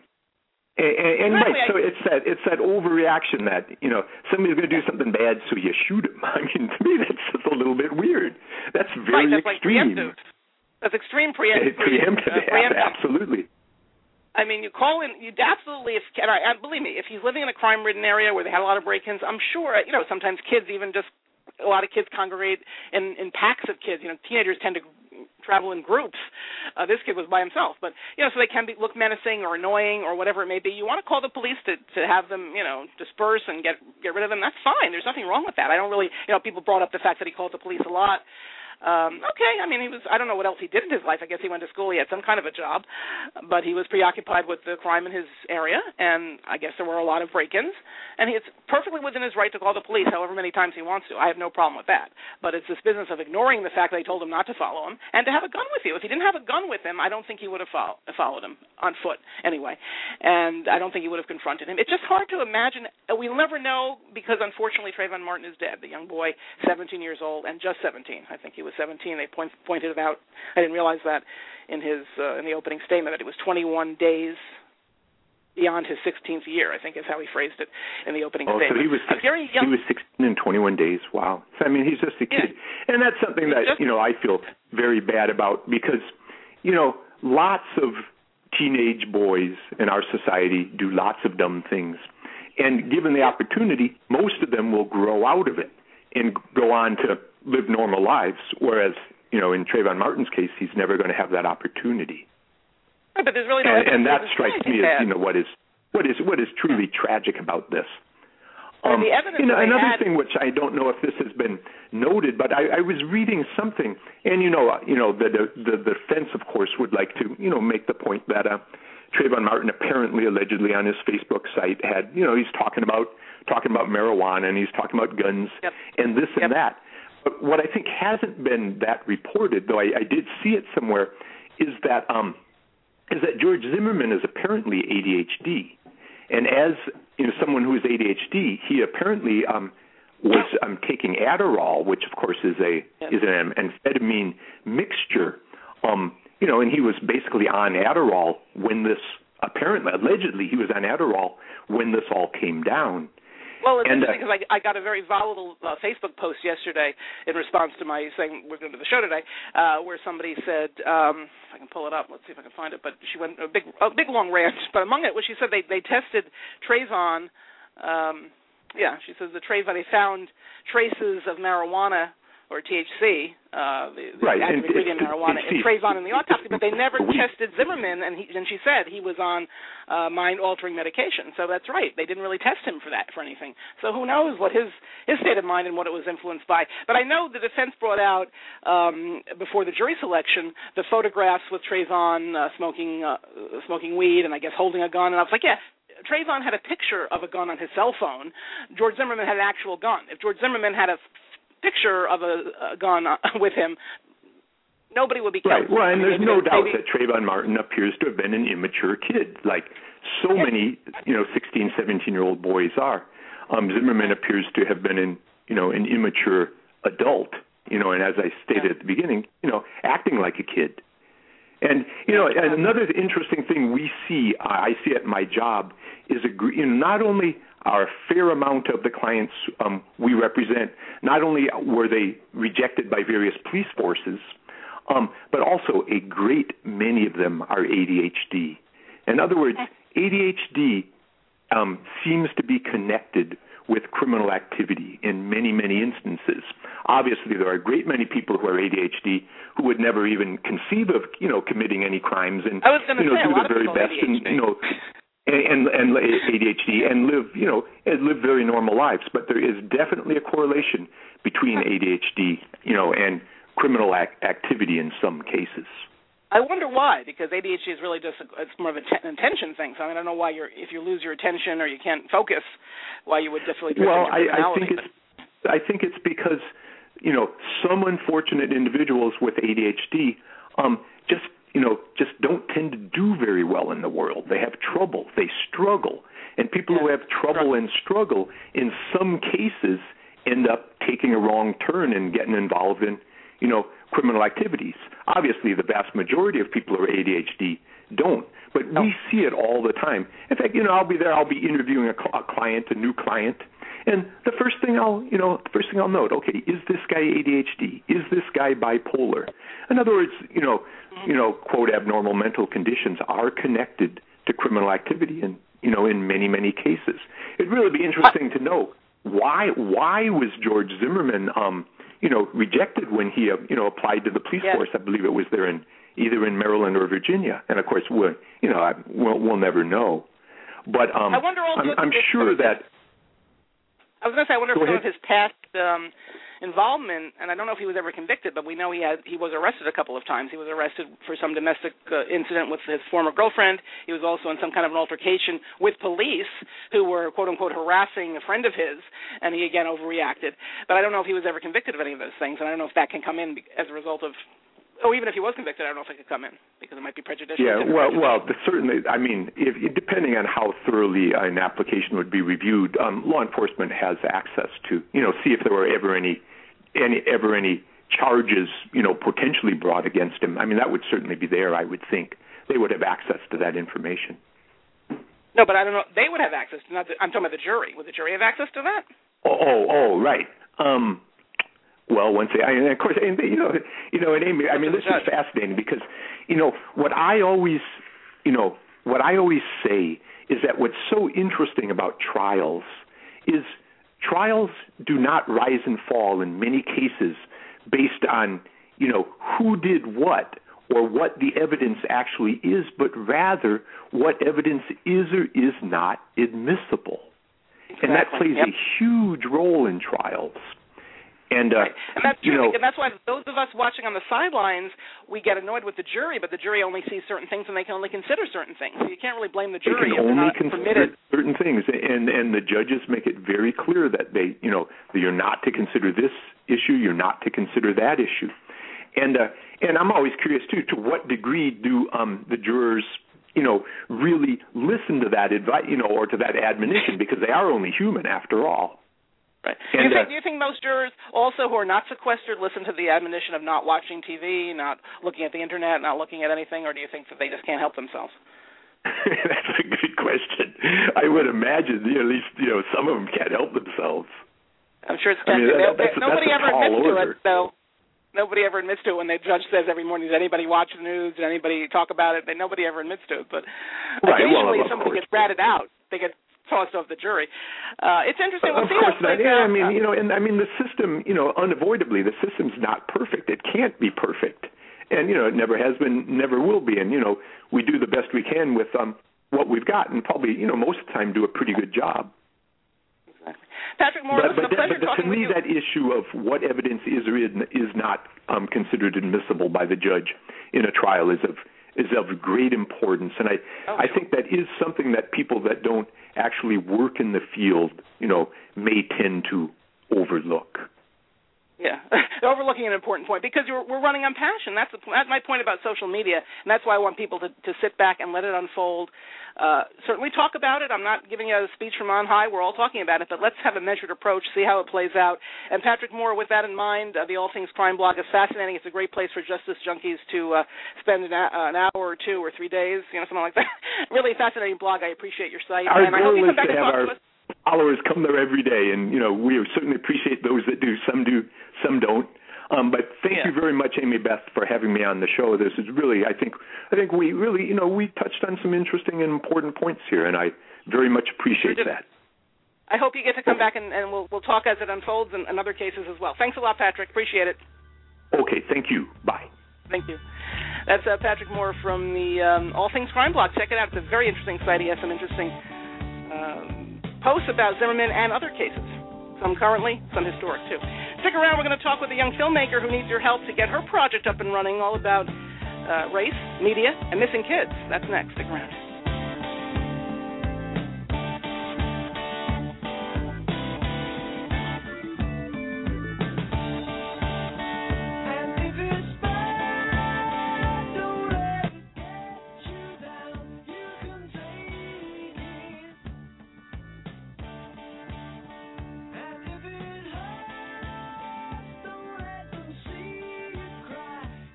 And exactly. Right, so it's that overreaction that somebody's going to do something bad, so you shoot him. I mean, to me, that's just a little bit weird. That's very that's extreme. Like preemptive. That's extreme preemptive. Absolutely. I mean, you call in. You'd absolutely, believe me, if he's living in a crime-ridden area where they had a lot of break-ins, I'm sure. Sometimes kids even just. A lot of kids congregate in packs of kids. Teenagers tend to travel in groups. This kid was by himself, but so they can look menacing or annoying or whatever it may be. You want to call the police to have them, disperse and get rid of them. That's fine. There's nothing wrong with that. I don't really, people brought up the fact that he called the police a lot. Okay, I mean, I don't know what else he did in his life. I guess he went to school. He had some kind of a job, but he was preoccupied with the crime in his area, and I guess there were a lot of break-ins, and it's perfectly within his right to call the police however many times he wants to. I have no problem with that, but it's this business of ignoring the fact that they told him not to follow him and to have a gun with you. If he didn't have a gun with him, I don't think he would have followed him on foot anyway, and I don't think he would have confronted him. It's just hard to imagine. We'll never know because, unfortunately, Trayvon Martin is dead, the young boy, 17 years old, and just 17. I think he was 17. They pointed it out. I didn't realize that in the opening statement that it was 21 days beyond his 16th year. I think is how he phrased it in the opening statement. So he was he was 16 in 21 days. Wow. So, I mean, he's just a kid, and that's something that I feel very bad about because lots of teenage boys in our society do lots of dumb things, and given the opportunity, most of them will grow out of it and go on to live normal lives, whereas, in Trayvon Martin's case, he's never going to have that opportunity. Right, but there's really no and that strikes me as, what is truly tragic about this. The evidence another thing which I don't know if this has been noted, but I was reading something, and the defense, of course, would like to make the point that Trayvon Martin apparently, allegedly, on his Facebook site had he's talking about marijuana and he's talking about guns and this and that. But what I think hasn't been that reported, though I did see it somewhere, is that George Zimmerman is apparently ADHD, and as someone who is ADHD, he apparently was taking Adderall, which of course is an amphetamine mixture, and he was basically on Adderall when this allegedly he was on Adderall when this all came down. Well, it's interesting because I got a very volatile Facebook post yesterday in response to my saying we're going to do the show today, where somebody said, if I can pull it up, let's see if I can find it, but she went a big long rant. But among it, she said they tested Trayvon. She says the Trayvon, they found traces of marijuana or THC, the active ingredient marijuana, in Trayvon in the autopsy, but they never tested Zimmerman, and she said he was on mind-altering medication. So that's right. They didn't really test him for anything. So who knows what his state of mind and what it was influenced by. But I know the defense brought out, before the jury selection, the photographs with Trayvon smoking weed and I guess holding a gun, and I was like, Trayvon had a picture of a gun on his cell phone. George Zimmerman had an actual gun. If George Zimmerman had a picture of a gun with him, nobody would be killed. Right. Well, and there's no doubt that Trayvon Martin appears to have been an immature kid, like so many, 16, 17-year-old boys are. Zimmerman appears to have been an immature adult, and as I stated at the beginning, acting like a kid. And, and another interesting thing I see at my job is not only are a fair amount of the clients we represent, not only were they rejected by various police forces, but also a great many of them are ADHD. In other words, ADHD seems to be connected with criminal activity in many, many instances. Obviously, there are a great many people who are ADHD who would never even conceive of, committing any crimes and, do their very best and ADHD and live very normal lives. But there is definitely a correlation between ADHD, and criminal activity in some cases. I wonder why, because ADHD is really it's more of an attention thing. So I don't know why if you lose your attention or you can't focus, why you would definitely drift into criminality. I think it's because, some unfortunate individuals with ADHD just, just don't tend to do very well in the world. They have trouble. They struggle. And people who have trouble and struggle, in some cases, end up taking a wrong turn and getting involved in, criminal activities. Obviously, the vast majority of people who are ADHD don't, but we see it all the time. In fact, I'll be there. I'll be interviewing a new client, and the first thing I'll note, okay, is this guy ADHD? Is this guy bipolar? In other words, quote, abnormal mental conditions are connected to criminal activity, and in many, many cases. It'd really be interesting to know why was George Zimmerman rejected when he applied to the police force. I believe it was there either in Maryland or Virginia, and of course we'll never know. But I wonder also I'm sure that. I was going to say, I wonder if some of his past involvement, and I don't know if he was ever convicted, but we know he was arrested a couple of times. He was arrested for some domestic incident with his former girlfriend. He was also in some kind of an altercation with police who were, quote-unquote, harassing a friend of his, and he again overreacted. But I don't know if he was ever convicted of any of those things, and I don't know if that can come in as a result of, even if he was convicted, I don't know if it could come in because it might be prejudicial. Yeah, well, certainly. I mean, depending on how thoroughly an application would be reviewed, law enforcement has access to, see if there were ever any charges, potentially brought against him. I mean, that would certainly be there. I would think they would have access to that information. No, but I don't know. They would have access to. I'm talking about the jury. Would the jury have access to that? Oh, right. Well, of course, and Amy, I mean, this is fascinating because, what I always say is that what's so interesting about trials is trials do not rise and fall in many cases based on, who did what or what the evidence actually is, but rather what evidence is or is not admissible. Exactly. And that plays a huge role in trials. And that's true. And that's why those of us watching on the sidelines, we get annoyed with the jury, but the jury only sees certain things and they can only consider certain things. So you can't really blame the jury. They can only consider certain things, and the judges make it very clear that that you're not to consider this issue, you're not to consider that issue. And I'm always curious too, to what degree do the jurors really listen to that advice, or to that admonition, because they are only human after all. Right. Do you think most jurors also who are not sequestered listen to the admonition of not watching TV, not looking at the Internet, not looking at anything, or do you think that they just can't help themselves? That's a good question. I would imagine at least some of them can't help themselves. I'm sure it's nobody ever admits to it, though. Nobody ever admits to it when the judge says every morning, does anybody watch the news? Did anybody talk about it? Nobody ever admits to it. But occasionally somebody gets ratted out. They get tossed off the jury. It's interesting. We'll see how it plays out. The system, unavoidably, the system's not perfect. It can't be perfect. And, it never has been, never will be. And, we do the best we can with what we've got, and probably, most of the time do a pretty good job. Exactly. Patrick Moore, it was a pleasure talking with you. To me, that issue of what evidence is or is not considered admissible by the judge in a trial is of great importance. And I think that is something that people that don't actually work in the field, may tend to overlook. Yeah, overlooking an important point because we're running on passion. That's my point about social media, and that's why I want people to sit back and let it unfold. Certainly talk about it. I'm not giving you a speech from on high. We're all talking about it, but let's have a measured approach, see how it plays out. And Patrick Moore, with that in mind, the All Things Crime blog is fascinating. It's a great place for justice junkies to spend an hour or 2 or 3 days, something like that. Really fascinating blog. I appreciate your site. And I hope you come back and talk to us. Followers come there every day, and we certainly appreciate those that do. Some do, some don't. But thank you very much, Amy Beth, for having me on the show. This is really, I think we really, we touched on some interesting and important points here, and I very much appreciate that. I hope you get to come back, and we'll talk as it unfolds in other cases as well. Thanks a lot, Patrick. Appreciate it. Okay, thank you. Bye. Thank you. That's Patrick Moore from the All Things Crime blog. Check it out. It's a very interesting site. He has some interesting posts about Zimmerman and other cases, some currently, some historic too. Stick around. We're going to talk with a young filmmaker who needs your help to get her project up and running, all about race, media, and missing kids. That's next. Stick around.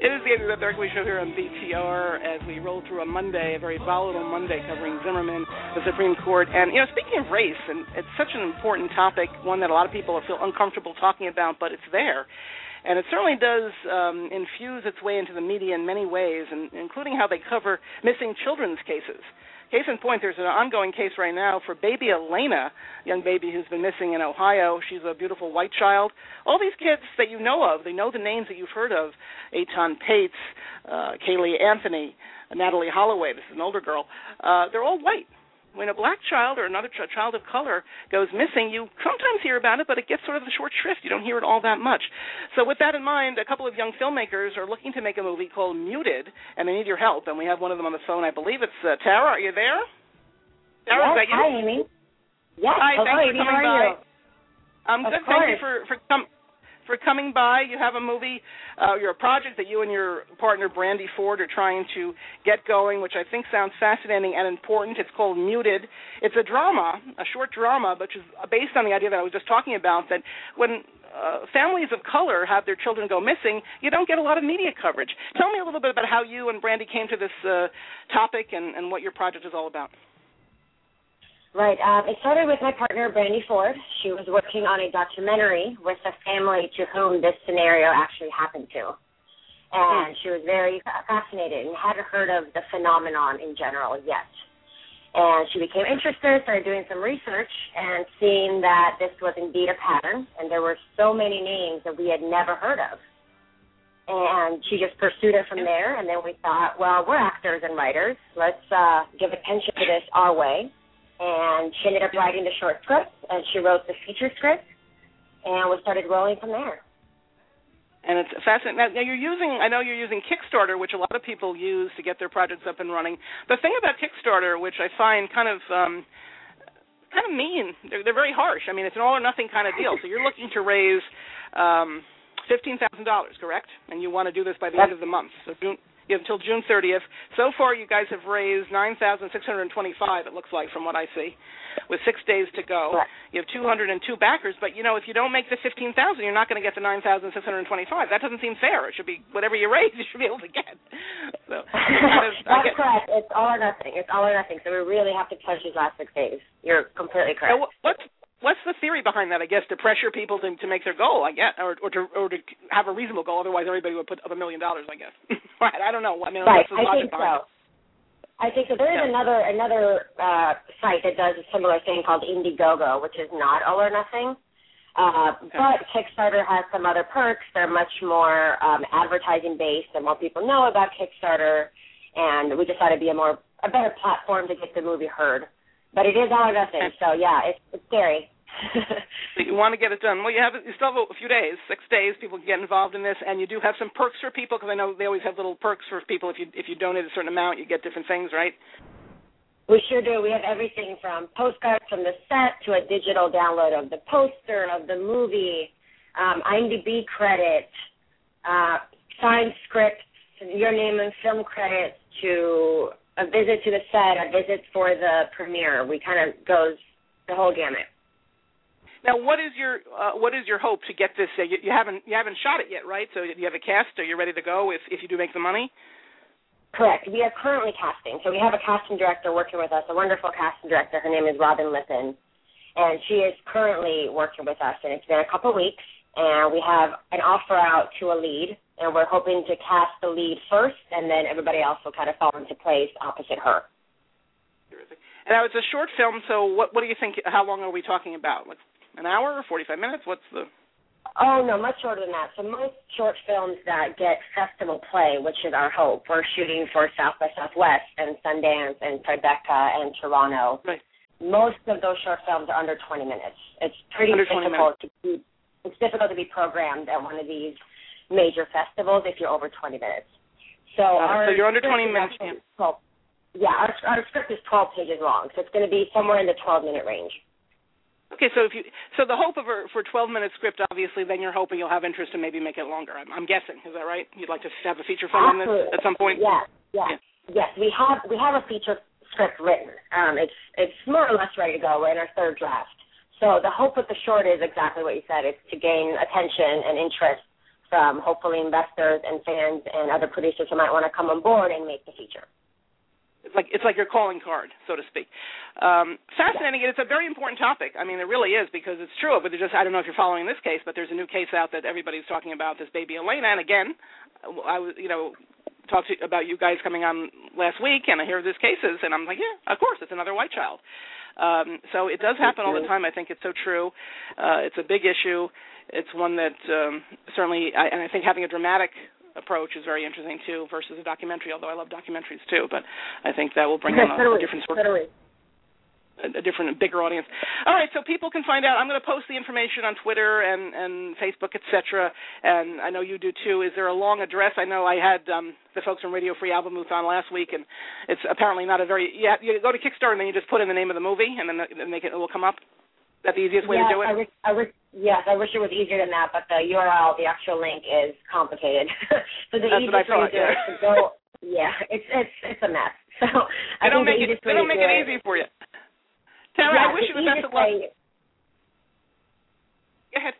It is the Andrew Thurkley Show here on BTR as we roll through a Monday, a very volatile Monday covering Zimmerman, the Supreme Court. And, speaking of race, and it's such an important topic, one that a lot of people feel uncomfortable talking about, but it's there. And it certainly does infuse its way into the media in many ways, including how they cover missing children's cases. Case in point, there's an ongoing case right now for baby Elena, a young baby who's been missing in Ohio. She's a beautiful white child. All these kids that you know of, they know the names that you've heard of, Eitan Pates, Kaylee Anthony, Natalie Holloway, this is an older girl. They're all white. When a black child or another child of color goes missing, you sometimes hear about it, but it gets sort of the short shrift. You don't hear it all that much. So with that in mind, a couple of young filmmakers are looking to make a movie called Muted, and they need your help. And we have one of them on the phone. I believe it's Tara. Are you there? Tara, yes, is that you? Hi, Amy. Yes, hi, hello, thanks for Amy. coming How by. are you? I'm good. Thank you for coming by. You have a movie, a project that you and your partner, Brandy Ford, are trying to get going, which I think sounds fascinating and important. It's called Muted. It's a drama, a short drama, which is based on the idea that I was just talking about, that when families of color have their children go missing, you don't get a lot of media coverage. Tell me a little bit about how you and Brandy came to this topic and what your project is all about. Right. It started with my partner, Brandy Ford. She was working on a documentary with a family to whom this scenario actually happened to. And she was very fascinated and hadn't heard of the phenomenon in general yet. And she became interested, started doing some research, and seeing that this was indeed a pattern, and there were so many names that we had never heard of. And she just pursued it from there, and then we thought, well, we're actors and writers. Let's give attention to this our way. And she ended up writing the short script, and she wrote the feature script, and we started rolling from there. And it's fascinating. Now I know you're using Kickstarter, which a lot of people use to get their projects up and running. The thing about Kickstarter, which I find kind of mean, they're very harsh. I mean, it's an all or nothing kind of deal. So you're looking to raise $15,000, correct? And you want to do this by the end of the month. So you have until June 30th. So far, you guys have raised $9,625, it looks like, from what I see, with 6 days to go. Right. You have 202 backers, but, if you don't make the $15,000, you're not going to get the $9,625. That doesn't seem fair. It should be whatever you raise, you should be able to get. So, That's correct. It's all or nothing. It's all or nothing. So we really have to push these last 6 days. You're completely correct. Now, what's the theory behind that? I guess to pressure people to make their goal, I guess, or to have a reasonable goal. Otherwise, everybody would put up $1 million, I guess. Right? I don't know. I mean, right. I think so. I think so. There is another site that does a similar thing called Indiegogo, which is not all or nothing. But Kickstarter has some other perks. They're much more advertising based, and more people know about Kickstarter. And we just thought it'd be a better platform to get the movie heard. But it is all or nothing. So yeah, it's scary. So you want to get it done. Well, you still have a few days, 6 days. People can get involved in this, and you do have some perks for people, because I know they always have little perks for people. If you donate a certain amount, you get different things, right? We sure do. We have everything from postcards from the set to a digital download of the poster of the movie, IMDb credit, signed scripts, your name and film credits, to a visit to the set, a visit for the premiere. We kind of goes the whole gamut. Now, what is your hope to get this? You haven't shot it yet, right? So you have a cast. Are you ready to go if you do make the money? Correct. We are currently casting. So we have a casting director working with us, a wonderful casting director. Her name is Robin Lippin, and she is currently working with us. And it's been a couple weeks, and we have an offer out to a lead, and we're hoping to cast the lead first, and then everybody else will kind of fall into place opposite her. And now it's a short film, so what do you think? How long are we talking about? An hour or 45 minutes? What's the... Oh, no, much shorter than that. So most short films that get festival play, which is our hope, we're shooting for South by Southwest and Sundance and Tribeca and Toronto. Right. Most of those short films are under 20 minutes. It's pretty difficult to be programmed at one of these major festivals if you're over 20 minutes. So you're under 20 minutes. Our script is 12 pages long, so it's going to be somewhere in the 12-minute range. Okay, so the hope for a 12-minute script, obviously, then you're hoping you'll have interest and maybe make it longer. I'm guessing, is that right? You'd like to have a feature film on this at some point? Yes. We have a feature script written. It's more or less ready to go. We're in our third draft. So the hope with the short is exactly what you said. It's to gain attention and interest from hopefully investors and fans and other producers who might want to come on board and make the feature. It's like your calling card, so to speak. Fascinating. Yeah. It's a very important topic. I mean, it really is, because it's true. But I don't know if you're following this case, but there's a new case out that everybody's talking about, this baby Elena. And again, I was, talked about you guys coming on last week, and I hear these cases, and I'm like, yeah, of course, it's another white child. So it does happen all the time. I think it's so true. It's a big issue. It's one that certainly, and I think having a dramatic approach is very interesting too, versus a documentary. Although I love documentaries too, but I think that will bring in a different sort of. A different, bigger audience. All right, so people can find out. I'm going to post the information on Twitter and Facebook, etc., and I know you do too. Is there a long address? I know I had the folks from Radio Free Album Booth on last week, and it's apparently not a very... You go to Kickstarter, and then you just put in the name of the movie, and then it will come up? Is that the easiest way to do it? Yes, I wish it was easier than that, but the URL, the actual link, is complicated. So the That's easiest way to do it is to go... Yeah, it's a mess. So they don't make it easy for you. Tara, I wish you the best of luck. Go ahead.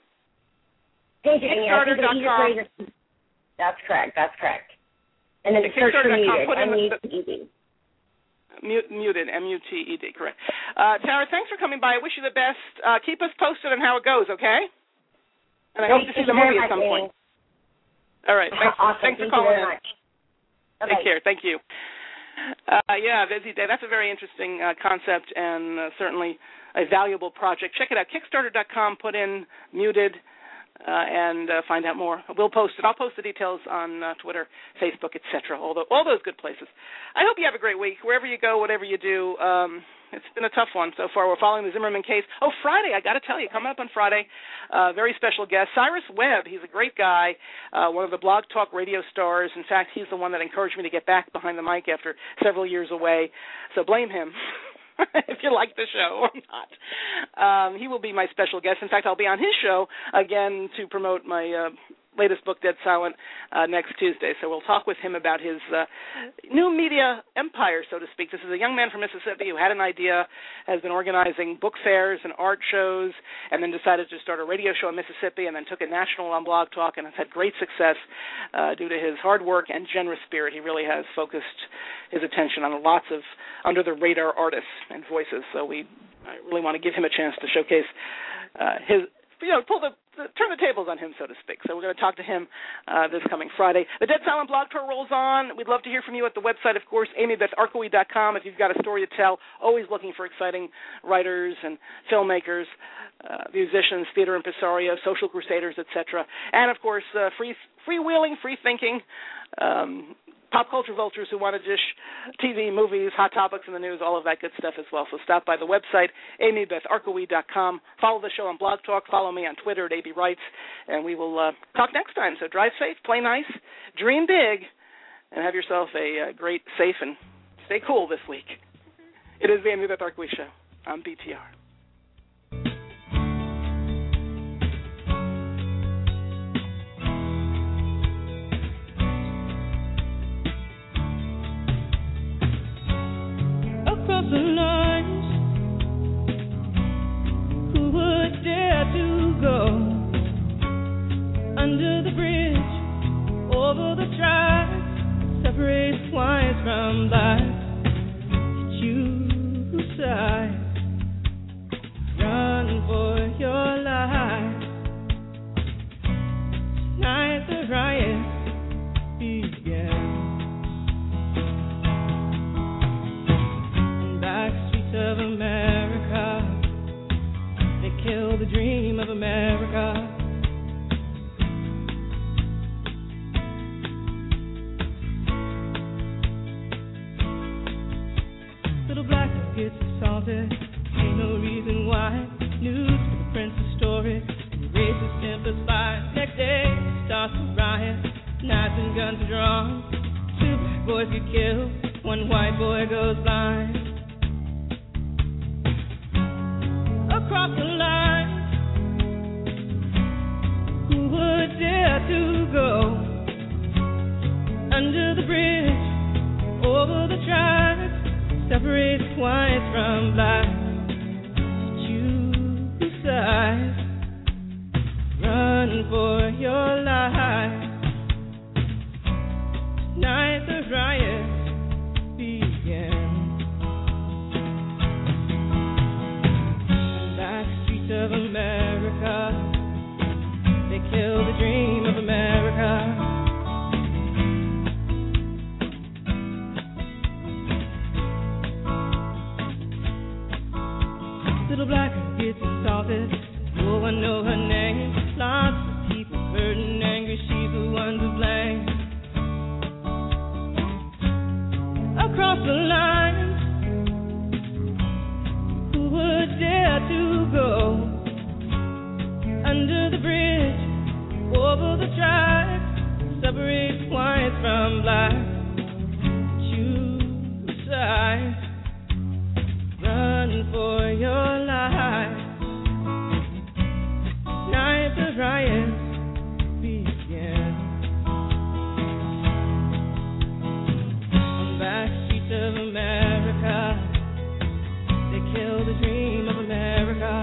Kickstarter.com. That's correct. And then search for Muted, M-U-T-E-D. Muted, M-U-T-E-D, correct. Tara, thanks for coming by. I wish you the best. Keep us posted on how it goes, okay? And I hope to see the movie at some point. All right. Thanks for calling in. Take care. Thank you. Busy Day. That's a very interesting concept, and certainly a valuable project. Check it out, Kickstarter.com. Put in Muted and find out more. We'll post it. I'll post the details on Twitter, Facebook, etc. All those good places. I hope you have a great week wherever you go, whatever you do. It's been a tough one so far. We're following the Zimmerman case. Oh, Friday, I got to tell you, coming up on Friday, very special guest, Cyrus Webb. He's a great guy, one of the Blog Talk radio stars. In fact, he's the one that encouraged me to get back behind the mic after several years away. So blame him if you like the show or not. He will be my special guest. In fact, I'll be on his show again to promote my latest book, Dead Silent, next Tuesday. So we'll talk with him about his new media empire, so to speak. This is a young man from Mississippi who had an idea, has been organizing book fairs and art shows, and then decided to start a radio show in Mississippi, and then took it national on Blog Talk, and has had great success due to his hard work and generous spirit. He really has focused his attention on lots of under-the-radar artists and voices. So I really want to give him a chance to showcase his, turn the tables on him, so to speak. So we're going to talk to him this coming Friday. The Dead Silent Blog Tour rolls on. We'd love to hear from you at the website, of course, AmyBethArkoe.com. If you've got a story to tell, always looking for exciting writers and filmmakers, musicians, theater impresario, social crusaders, etc. And, of course, freewheeling, free-thinking, pop culture vultures who want to dish TV, movies, hot topics in the news, all of that good stuff as well. So stop by the website, AmyBethArkoe.com. Follow the show on Blog Talk. Follow me on Twitter at ABWrites, and we will talk next time. So drive safe, play nice, dream big, and have yourself a great, safe, and stay cool this week. It is the Amy Beth Arkoe Show on BTR. The lines, who would dare to go under the bridge, over the tracks, separate white from black, choose sides, run for your life. Tonight the riot began. Of America, they kill the dream of America. Little black gets assaulted, ain't no reason why. News for the princess story, racist emphasize. Next day starts a riot, knives and guns are drawn. 2 black boys get killed, 1 white boy goes blind. Across the line, who would dare to go under the bridge, over the tracks, separate white from black, choose sides, run for your life. the riots began. On the streets of America, they killed the dream of America. Little black girl gets assaulted. No one know her name. Lots of people hurt and angry. She's the one to blame. Across the line, who would dare to go under the bridge, over the tracks, separate whites from black? Choose a side. Run for your life. Night the riots began. On the back streets of America, they killed the dream of America.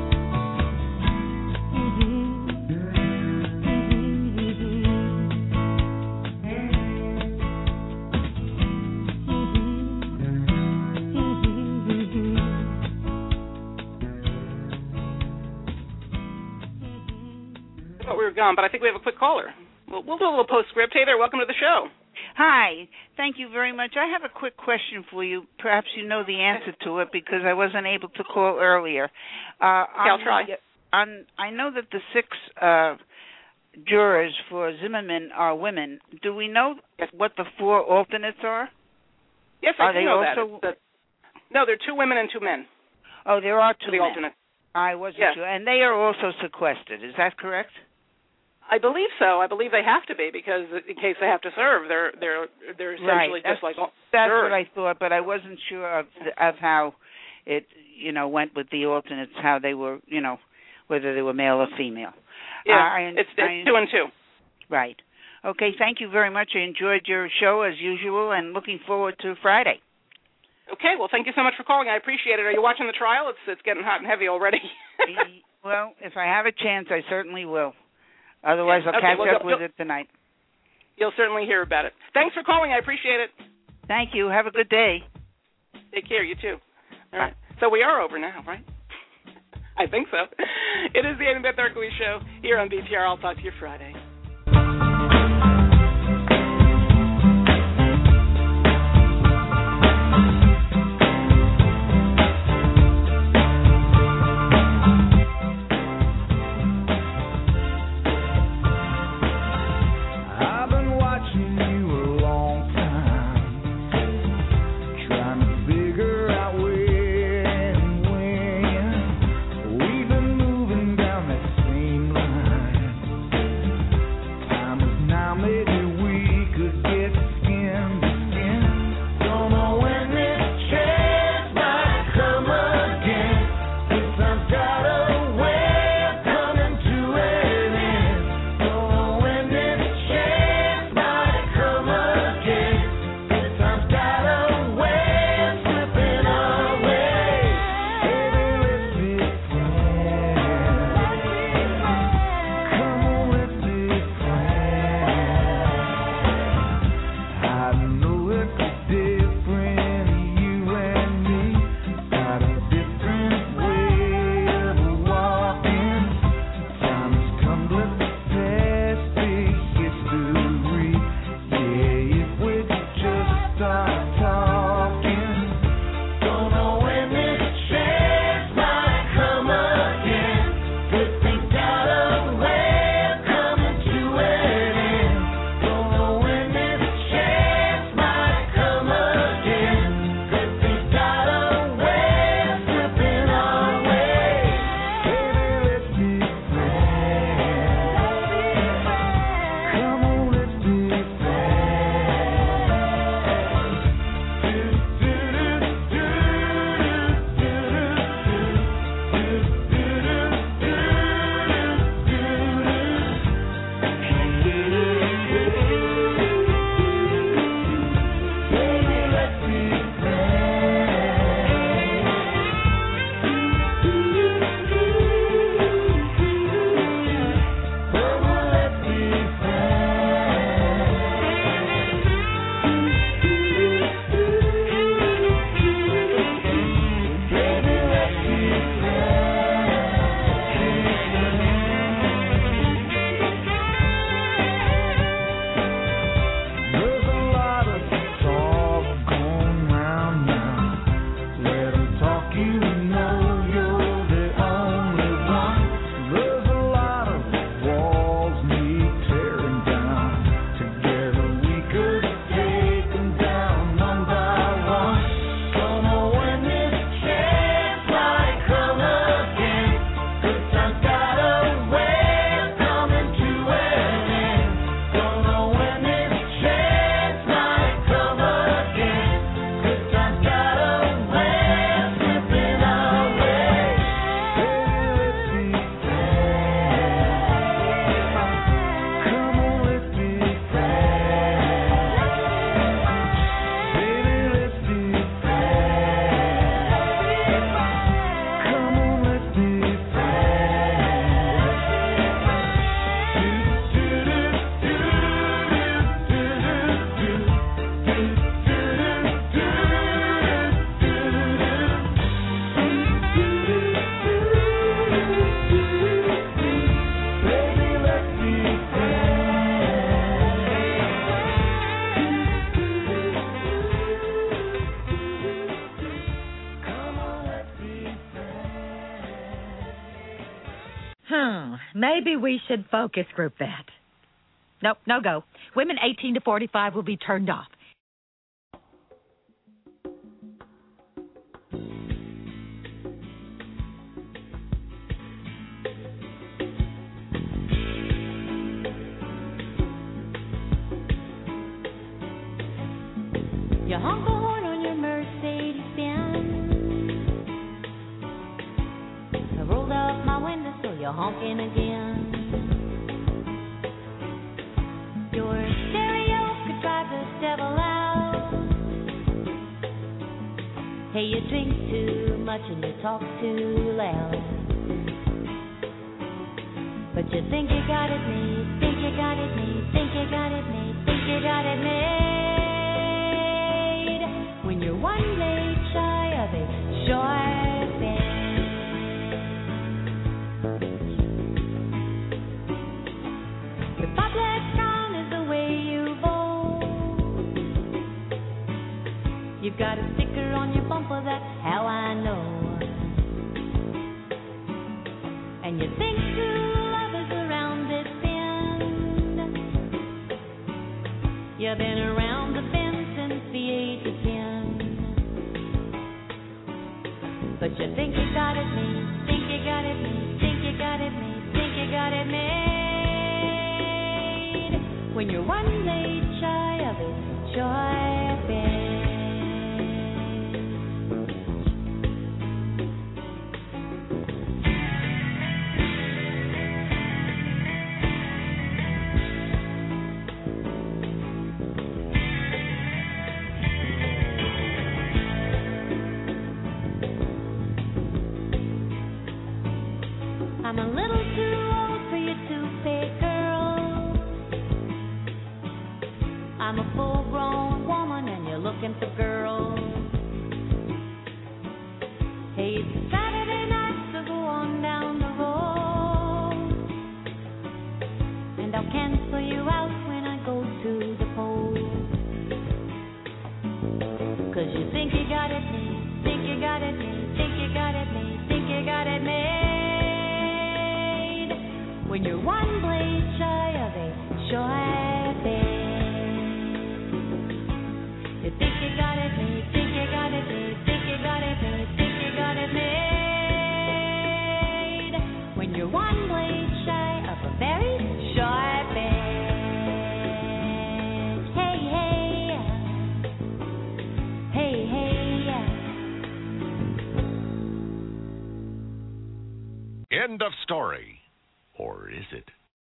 We were gone, but I think we have a quick caller. We'll do a little postscript. Hey there, welcome to the show. Hi, thank you very much. I have a quick question for you. Perhaps you know the answer to it because I wasn't able to call earlier. I'll try. I know that the 6 jurors for Zimmerman are women. Do we know what the 4 alternates are? Yes, I do know that. No, there are 2 women and 2 men. Oh, there are 2 the men. Alternates. I wasn't sure. And they are also sequestered. Is that correct? I believe so. I believe they have to be because in case they have to serve, they're essentially right. just like that's what I thought, but I wasn't sure of how it went with the alternates, how they were whether they were male or female. Yeah, it's 2 and 2. Right. Okay. Thank you very much. I enjoyed your show as usual, and looking forward to Friday. Okay. Well, thank you so much for calling. I appreciate it. Are you watching the trial? It's getting hot and heavy already. Well, if I have a chance, I certainly will. Otherwise, I'll catch up with it tonight. You'll certainly hear about it. Thanks for calling. I appreciate it. Thank you. Have a good day. Take care. You too. All right. So we are over now, right? I think so. It is the Ann and Beth Erkowitz Show here on BPR. I'll talk to you Friday. maybe we should focus group that. Nope, no go. Women 18 to 45 will be turned off. You honk the horn on your Mercedes-Benz. I rolled up my window so you're honking again. Your stereo could drive the devil out. Hey, you drink too much and you talk too loud. But you think you got it made, think you got it made, think you got it made, think you got it made. When you're one blade shy of a sure thing. The public count is the way you vote. You've got a sticker on your bumper, that's how I know. And you think true love is around this bend. You've been around the bend since the age of 10. But you think you got it made, think you got it made, think you got it made, think you got it made. When you're one blade shy of a joy bend. I'm a little too old for you to pay, girl. I'm a full-grown woman and you're looking for girls. Hey, it's Saturday night, so go on down the road. And I'll cancel you out when I go to the polls. 'Cause you think you got it made, think you got it made, think you got it made, think you got it made. When you're one blade shy of a sure thing. You think you got it made, think you got it made, think you got it made, think you got it made. When you're one blade shy of a very sure thing. Hey, hey, hey, hey. End of story. Or is it?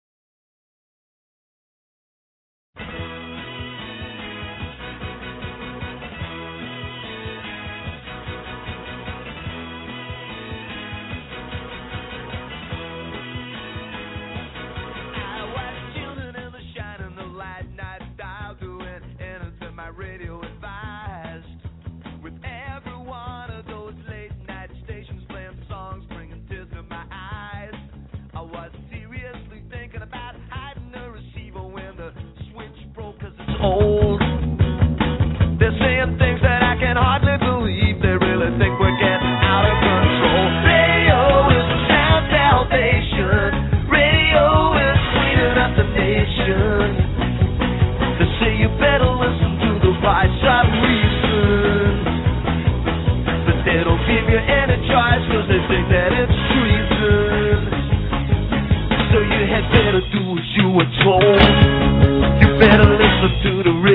Old. They're saying things that I can hardly believe. They really think we're getting out of control. Radio is the sound salvation. Radio is cleaning up the nation. They say you better listen to the voice of reason. But they don't give you any choice 'cause they think that it's treason. So you had better do as you were told. You better listen to the